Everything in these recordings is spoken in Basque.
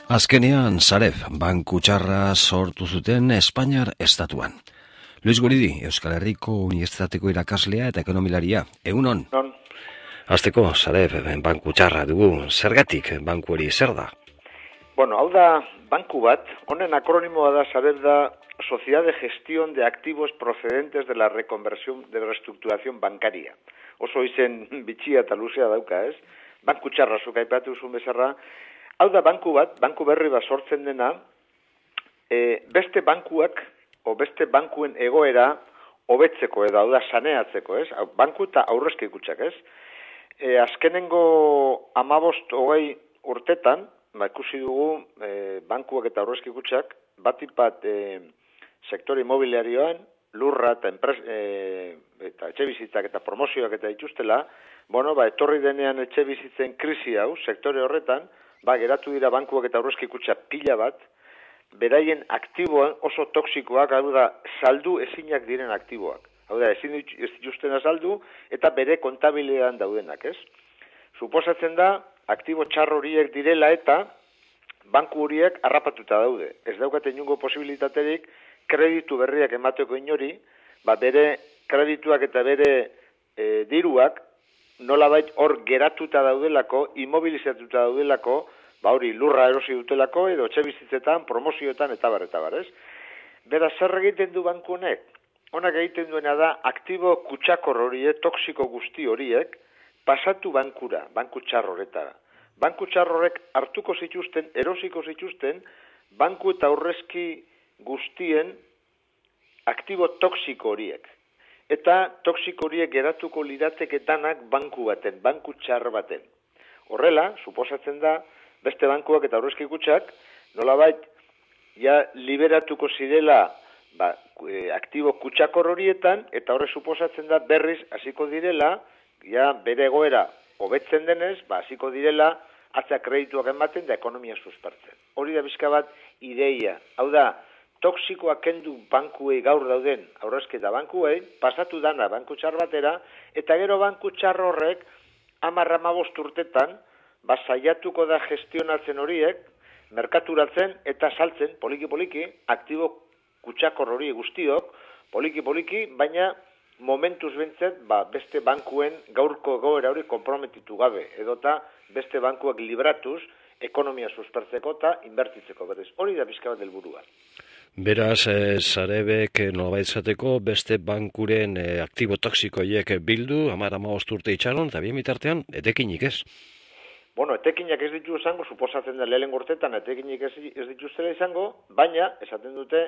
Azkenean, Sareb, banku txarra sortu zuten Espainiar estatuan. Luis Guridi, Euskal Herriko Unibertsitateko irakaslea eta ekonomilaria. Egunon? Non. Hasteko, Sareb, banku txarra dugu. Zergatik banku hori zer da? Bueno, hau da banku bat, honen akronimoa da Sareb da Sociedad de Gestión de Activos Procedentes de la Reconversión de Reestructuración Bancaria. Oso izen bitxia eta luzea dauka, ez? Banku txarra zuk aipatu zuen bezarra. Hau da banku bat, banku berri bat sortzen dena, beste bankuak, o beste bankuen egoera hobetzeko edo, hau da saneatzeko, ez? Banku eta aurrezki kutxak, ez? Azkenengo 15-20 urtetan, ikusi dugu bankuak eta aurrezki kutxak, batipat sektore imobiliarioan, lurra eta etxe bizitzak eta promozioak eta dituztela, etorri denean etxe bizitzen krisi hau, sektore horretan, geratu dira bankuak eta aurrezki kutxa pila bat, beraien aktiboan oso toksikoak, hau da, saldu ezinak diren aktiboak. Hau da, ezin dituztena saldu eta bere kontabilidadean daudenak, ez? Suposatzen da, aktibo txar horiek direla eta banku horiek harrapatuta daude. Ez daukate inungo posibilitaterik kreditu berriak emateko inori, bere kredituak eta bere diruak nolabait hor geratuta daudelako, immobilizatuta daudelako, hori lurra erosi dutelako, edo etxe bizitzetan, promozioetan, eta bar, ez? Beraz, zer egiten du banku honek? Honak egiten duena da, aktibo kutxakor horiek, toksiko guzti horiek, pasatu bankura, banku txar horretara. Banku txar horrek hartuko zituzten, erosiko zituzten, banku eta aurrezki guztien aktibo toksiko horiek. Eta toksiko horiek geratuko lirateketanak banku baten, banku txar baten. Horrela, suposatzen da, beste bankuak eta aurrezki kutxak, nolabait, liberatuko zirela aktibo kutxakor horietan, eta horre suposatzen da berriz hasiko direla, bere egoera hobetzen denez, hasiko direla, atza kredituak ematen da ekonomia suspertzen. Hori da bizka bat ideia. Hau da, toksikoak kendu bankuei gaur dauden aurrezketa bankuei, pasatu dana banku txar batera, eta gero banku txar horrek 10-15 urtetan, saiatuko da gestionatzen horiek, merkaturatzen eta saltzen, poliki-poliki, aktibo kutxakor hori guztiok, poliki-poliki, baina momentuz bentzet, beste bankuen gaurko egoera hori konprometitu gabe, edota beste bankuak libratuz, ekonomia suspertzeko eta inbertitzeko berriz. Hori da pixka bat helburua. Beraz, Sarebek nolabait izateko beste bankuren aktibo toksikoiek bildu, 10-15 urte itxaron, eta bien bitartean, etekinik ez? Etekinak ez ditu izango, suposatzen da lehen urtetan etekinik ez dituztela izango, baina, esaten dute,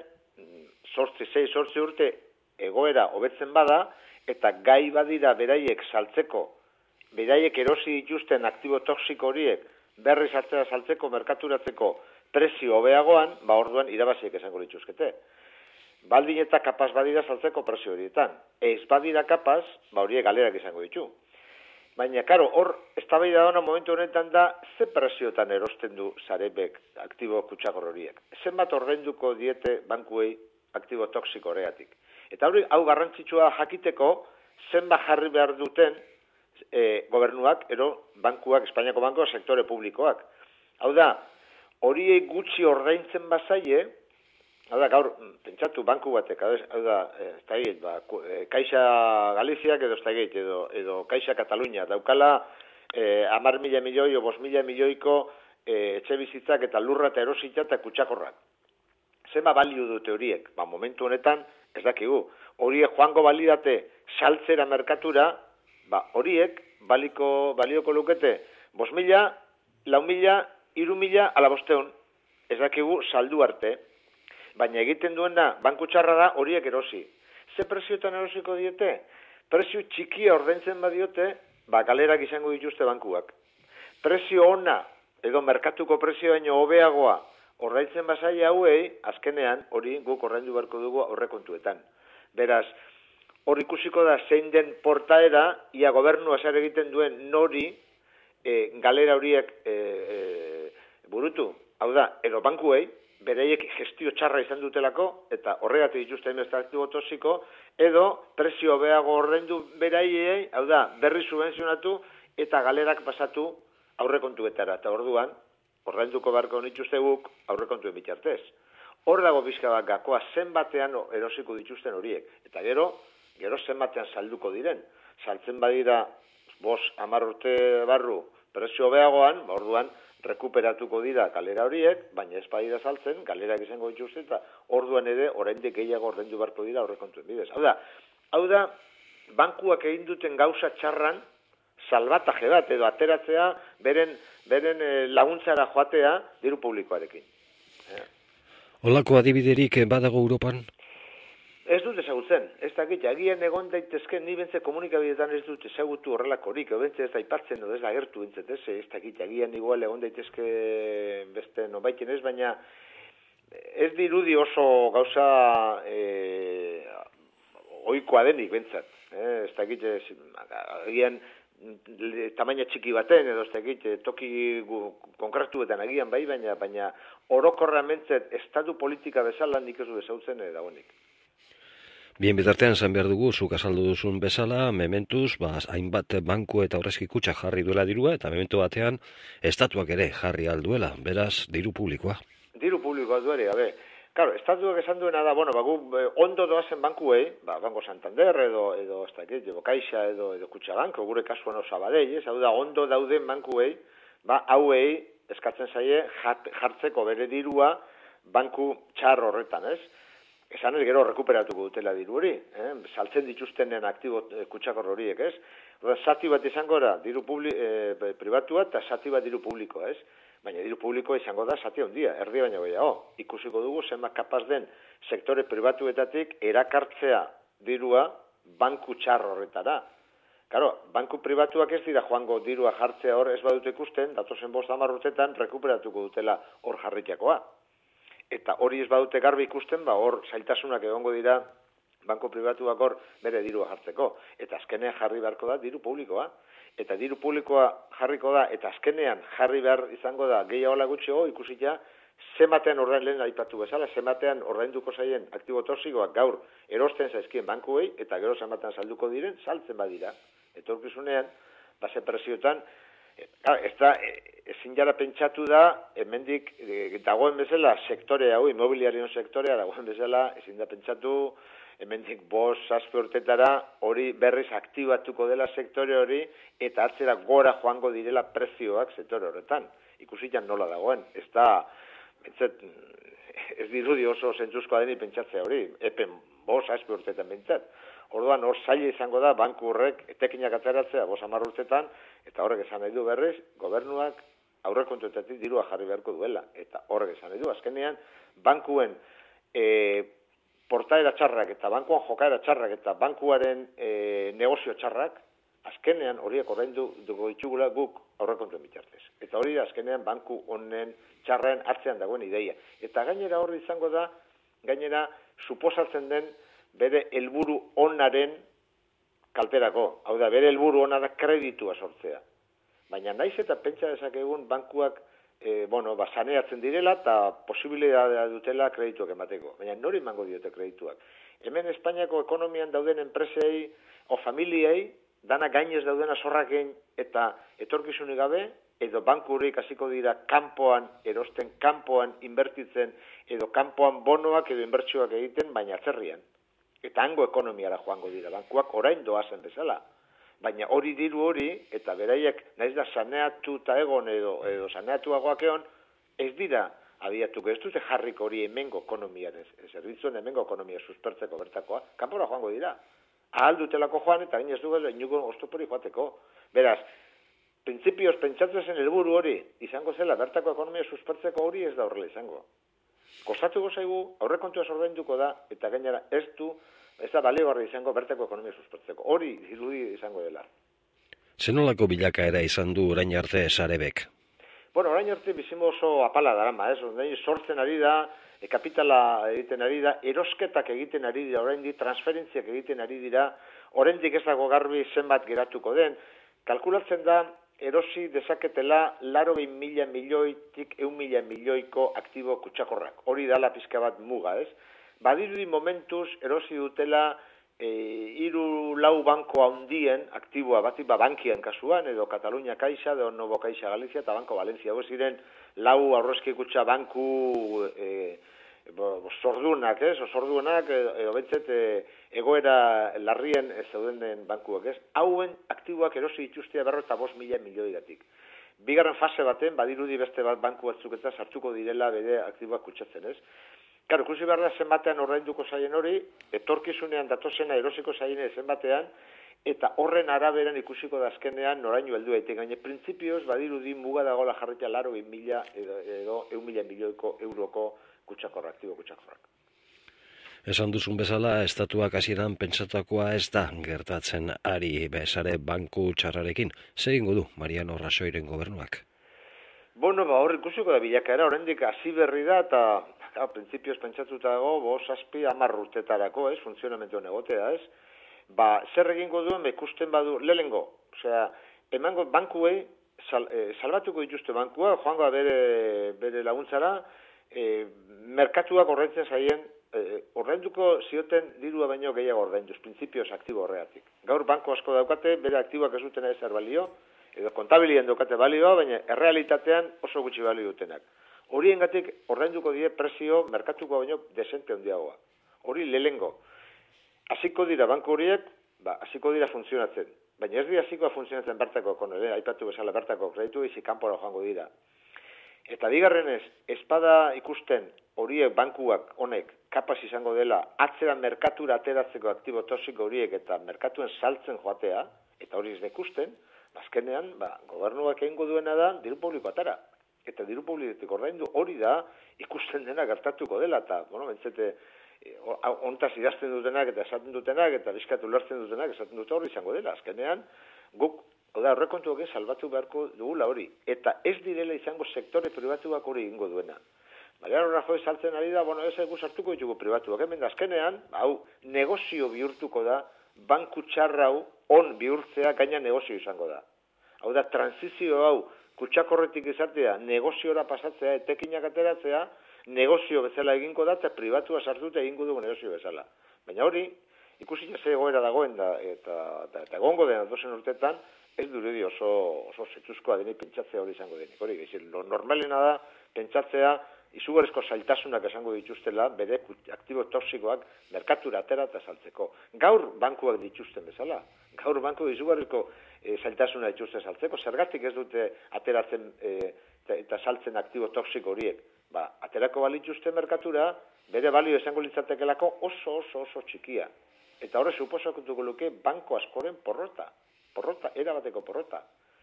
6-8 urte egoera hobetzen bada, eta gai badira beraiek saltzeko, beraiek erosi dituzten aktibo toksiko horiek, berriz hartzera saltzeko, merkaturatzeko prezio hobeagoan, orduan irabaziek esango lituzkete. Baldin eta kapaz badira saltzeko prezio horietan. Ez badira kapaz, horiek galerak izango ditu. Baina, karo, hor, eztabaida da momentu honetan da, ze preziotan erosten du Sarebek aktibo kutxakor horiek. Zenbat ordainduko diete bankuei aktibo toksiko horregatik. Eta hori, hau garrantzitsua jakiteko, zenbat jarri behar duten gobernuak, bankuak, Espainiako bankuak, sektore publikoak. Hau da, horiei gutxi ordaintzen bazaie, hau da, gaur, pentsatu banku batek, hau da, Caixa Galiziak edo Caixa Katalunia, daukala 10.000 milioi o 5.000 milioiko etxe bizitzak eta lurra eta erosita eta kutxakorrak. Zema balio dute horiek? Momentu honetan, ez dakigu. Horiek joango balidate saltzera merkatura, horiek balioko lukete 5.000, 4.000, 3.000, ala 500, ez dakigu saldu arte. Baina egiten duena banku txarra da horiek erosi. Ze prezioetan erosiko diete? Prezio txikia ordaintzen badiote, galerak izango dituzte bankuak. Prezio ona, edo merkatuko prezio baino hobeagoa, ordaintzen bazaia hauei, azkenean hori guk ordaindu beharko dugu aurrekontuetan. Beraz, hor ikusiko da zein den portaera, ia gobernua zer egiten duen nori galera horiek burutu. Hau da, edo bankuei, bereiek gestio txarra izan dutelako, eta horregatik dituzten beste aktibo toxiko, edo prezio hobeago ordaindu beraiei, berri subentzionatu eta galerak pasatu aurrekontuetara. Eta orduan, ordainduko beharko dituzte guk aurrekontuen bitartez. Hor dago pixka bat gakoa zenbatean erosiko dituzten horiek. Eta gero zenbatean salduko diren. Saltzen badira 5-10 urte barru prezio beagoan, orduan rekuperatuko dira galera horiek, baina ez badira saltzen, galerak izango dituzte, eta orduan ere oraindik gehiago ordaindu beharko dira aurrekontuen bidez. Hau da, bankuak egin duten gauza txarran, salbataje bat, edo ateratzea, beren laguntzara joatea diru publikoarekin. Holako adibiderik badago Europan? Ez dut ezagutzen, ez dakit, agian egon daitezke, ni bentze komunikabideetan ez dut ezagutu horrelakorik, bentze ez da ipatzen, ez da agertu bentzet, ez dakit, agian igual egon daitezke beste nonbaiten ez, baina ez dirudi oso gauza ohikoa denik bentzat, ez dakit, agian tamaina txiki baten, edo ez dakit, toki konkretuetan agian bai, baina orokorramentzet estatu politika bezala nik ez du ezagutzen dagoenik. Bien bitartean zan behar dugu, zuk azaldu duzun bezala, mementuz, hainbat banku eta aurrezki kutxa jarri duela dirua, eta memento batean, estatuak ere jarri alduela, beraz, diru publikoa. Diru publikoa duere, Claro, estatuak esan duena da, ondo doazen bankuei, Banco Santander edo ez dakit, Caixa edo Kutxabank, gure kasuan Sabadell, hau da, ondo dauden bankuei, hauei eskatzen zaie jartzeko bere dirua banku txar horretan, ez? Esan ez gero rekuperatuko dutela diru hori, saltzen dituztenen aktibo kutxakor horiek, ez? Zati bat izango da, diru pribatua eta zati bat diru publiko, ez? Baina diru publikoa izango da zati handia, erdi baina gehiago. Ikusiko dugu zenbat kapaz den sektore pribatuetatik erakartzea dirua banku txar horretara. Claro, banku pribatuak ez dira joango dirua jartzea hor ez badute ikusten, datozen 5-10 urtetan rekuperatuko dutela hor jarritakoa. Eta hori ez badute garbi ikusten, hor zailtasunak egongo dira banku pribatuak hor bere dirua jartzeko. Eta azkenean jarri beharko da diru publikoa. Eta diru publikoa jarriko da, eta azkenean jarri behar izango da gehiagola gutxiago ikusita, zenbatean ordain lehen aipatu bezala, zenbatean ordainduko zaien aktibo toxikoak gaur erosten zaizkien bankuei, eta gero zenbatean salduko diren, saltzen badira. Etorkizunean, base presioetan, ezin jara pentsatu da, hemendik dagoen bezala sektore hau, immobiliarion sektorea dagoen bezala, ezin da pentsatu, hemendik 5-6 urtetara hori berriz aktibatuko dela sektore hori, eta atzera gora joango direla prezioak sektore horretan. Ikusitan nola dagoen, ez dirudi oso zentzuzkoa deni pentsatzea hori, epen 5-6 urtetan pentsat. Orduan hor zaila izango da banku horrek etekinak ateratzea 5-10 urtetan, eta horrek esan nahi du berriz, gobernuak aurrekontuetatik dirua jarri beharko duela. Eta horrek esan nahi du, azkenean, bankuen portaera txarrak eta bankuan jokaera txarrak eta bankuaren negozio txarrak, azkenean horiek ordaindu dugu ditugula guk aurrekontuen bitartez. Eta hori azkenean banku honen txarren atzean dagoen ideia. Eta gainera horri izango da, gainera suposatzen den bere helburu onaren kalterako. Hau da, bere helburu ona da kreditua sortzea. Baina naiz eta pentsa dezakegun bankuak saneatzen direla eta posibilitatea dutela kredituak emateko. Baina nori emango diote kredituak. Hemen Espainiako ekonomian dauden enpresei o familiei, dana gainez daudena zorrakein eta etorkizunik gabe, edo bankurik hasiko dira kanpoan erosten, kanpoan inbertitzen, edo kanpoan bonoak edo inbertsioak egiten, baina atzerrian. Eta hango ekonomiara joango dira, bankuak orain doazen bezala. Baina hori diru hori, eta beraiek naiz da saneatu eta egon edo saneatuagoak egon, ez dira abiatuko, ez dute jarriko hori hemengo ekonomian, zerbitzuen hemengo ekonomia suspertzeko bertakoa, kanpora joango dira. Ahal dutelako joan eta gainez dugu inuko oztopori joateko. Beraz, printzipioz pentsatzen zen helburu hori izango zela bertako ekonomia suspertzeko hori ez da horrela izango. Kostatuko zaigu, aurrekontua ordainduko da, eta gainera ez da baliagarri izango bertako ekonomia suspertzeko. Hori irudi izango dela. Zenolako bilakaera izan du orain arte Sarebek? Orain arte bizimo oso apala darama, sortzen ari da, kapitala egiten ari da, erosketak egiten ari dira, oraindik transferentziak egiten ari dira, oraindik ez dago garbi zenbat geratuko den, kalkulatzen da, erosi dezaketela 80.000 milioitik 1.000 milioiko aktibo kutsakorrak. Hori dala pizka bat muga, ez? Badirudi momentuz erosi dutela hiru lau banko handien aktiboa batik bankian kasuan edo Katalunia Caixa edo Novo Caixa Galicia eta Banco Valencia. Hau ziren lau aurrezki kutxa banku sordunak, sordunak edo bentzet egoera larrien zeuden bankuak, hauen aktiboak erosi dituztea 45.000 milioigatik. Bigarren fase baten badirudi beste bat banku batzuk eta sartuko direla bere aktiboak kutsatzen, Claro, ikusi behar da zenbatean ordainduko zaien hori, etorkizunean datozena erosiko zaien zenbatean, eta horren araberan ikusiko da azkenean noraino heldu daite. Gaine printzipioz badirudi muga dagoela jarritea 80.000 edo 1.000 milioiko euroko kutsakorrak, aktibo kutsakorrak. Esan duzun bezala, estatuak hasieran pentsatakoa ez da gertatzen ari bezare banku txarrarekin. Zer egingo du Mariano Rajoyren gobernuak? Bueno, hor ikusiko da bilakaera, oraindik hasi berri da, eta printzipioz pentsatuta dago, 5-10 urtetarako, funtzionamentu egotea, zer egingo duen, ikusten badu, lehengo, emango bankuei, salbatuko dituzte bankua, joango bere laguntzara, merkatuak ordaintzen zaien, ordainduko zioten dirua baino gehiago ordainduz, printzipioz aktibo horregatik. Gaur banko asko daukate, bere aktiboak ez dutena ezer balio, edo kontabilien daukate balioa, baina errealitatean oso gutxi balio dutenak. Horiengatik ordainduko die prezio merkatuko baino desente handiagoa. Hori lehengo. Hasiko dira banku horiek, hasiko dira funtzionatzen. Baina ez dira hasikoa funtzionatzen bertako, aipatu bezala bertako kreditu izi kanpora joango dira. Eta bigarrenez, espada ikusten horiek bankuak honek kapaz izango dela atzera merkatura ateratzeko aktibo toxiko horiek eta merkatuen saltzen joatea, eta hori ez da ikusten, azkenean, gobernuak egingo duena da diru publiko atara. Eta diru publikotik ordaindu hori da ikusten dena gertatuko dela, eta, bentsete, ontaz idazten dutenak eta esaten dutenak, eta bizkatu lertzen dutenak esaten dute hori izango dela. Azkenean, guk, horrekontuak salbatu beharko dugula hori. Eta ez direla izango sektore pribatuak hori egingo duena. Mariano Rajoy saltzen ari da, ez egu sartuko ditugu pribatuak. Hemen azkenean, negozio bihurtuko da, banku txarra hau on bihurtzea gaina negozio izango da. Hau da, transizio hau kutsakorretik izatea, negoziora pasatzea, etekinak ateratzea, negozio bezala egingo da, eta pribatua sartuta egingo dugu negozio bezala. Baina hori, ikusi ze egoera dagoen da, eta egongo dena dozen urtetan, ez durudi oso zetuzkoa denik pentsatzea hori izango denik. Hori, lo normalena da pentsatzea izugarrizko zailtasunak esango dituztela bere aktibo toxikoak merkatura atera eta saltzeko. Gaur bankuak dituzten bezala. Gaur banku izugarrizko zailtasuna dituzten saltzeko. Zergatik ez dute ateratzen eta saltzen aktibo toxiko horiek. Aterako balituzte merkatura, bere balio esango litzatekelako oso txikia. Eta horre suposatuko luke banko askoren porrota. Erabateko porrota.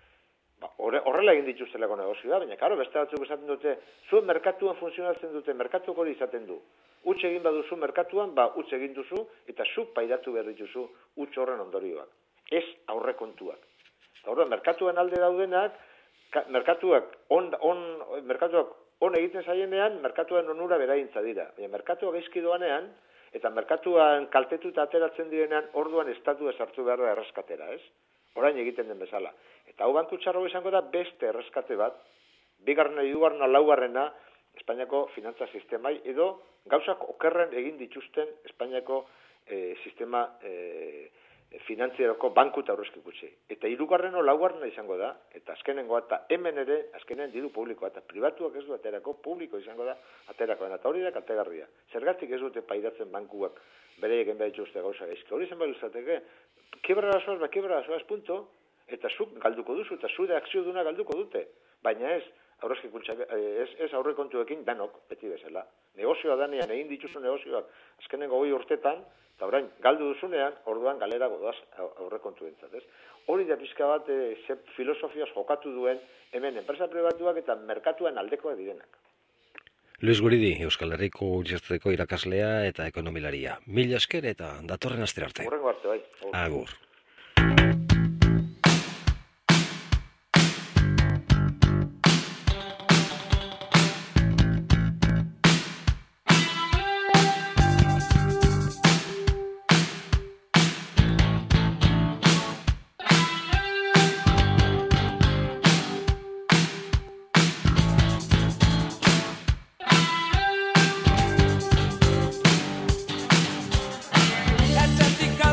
Horrela egin dituztelako negozioa, baina karo, beste batzuk esaten dute, zuen merkatuan funtzionatzen dute, merkatuak hori izaten du. Utz egin baduzu merkatuan, utz egin duzu, eta zuk pairatu behar dituzu utz horren ondorioak. Ez aurrekontuak. Eta horren, merkatuan alde daudenak, merkatuak on egiten zaienean, merkatuan onura beraintza dira. Baina merkatuak gaizki doanean, eta merkatuan kaltetuta ateratzen direnean, orduan estatua sartu behar da erreskatera, orain egiten den bezala. Eta hau banku txarro izango da beste erreskate bat, bigarrena, hirugarrena, laugarrena, Espainiako finantza sistemai, edo gauzak okerren egin dituzten Espainiako sistema finantzieroko banku eta aurrezki kutxi. Eta hirugarrena, laugarrena izango da, eta azkenengoa, eta hemen ere, azkenean diru publikoa, eta pribatuak ez du aterako, publiko izango da aterako, eta hori da kaltegarria. Zergatik ez dute pairatzen bankuak bere egin behar dituzte gauza gaizki. Hori zen behar izateke, kiebra razoaz, punto, eta zuk galduko duzu, eta zure akzio duna galduko dute. Baina ez, ez aurrekontuekin danok, beti bezala. Negozioa danean egin dituzu negozioak azkenengo 20 urtetan, eta orain galdu duzunean, orduan galera godoaz aurrekontu entzat, Hori da pizka bat filosofiaz jokatu duen hemen enpresa pribatuak eta merkatuan aldekoa direnak. Luis Guridi, Euskal Herriko Unibertsitateko irakaslea eta ekonomilaria. Mila esker eta datorren astera arte. Hurrengo arte, bai. Agur. Atlantika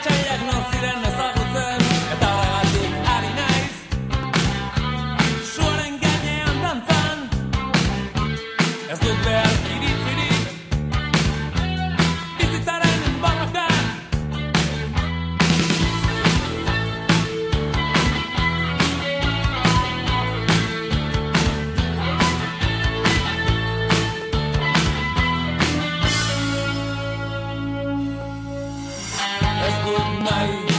Atsaiak noziren ezagutzen, eta horregatik ari naiz suaren gainean dantzan. Ez dut behar iritzirik bizitzaren borrokan. Ez dut nahi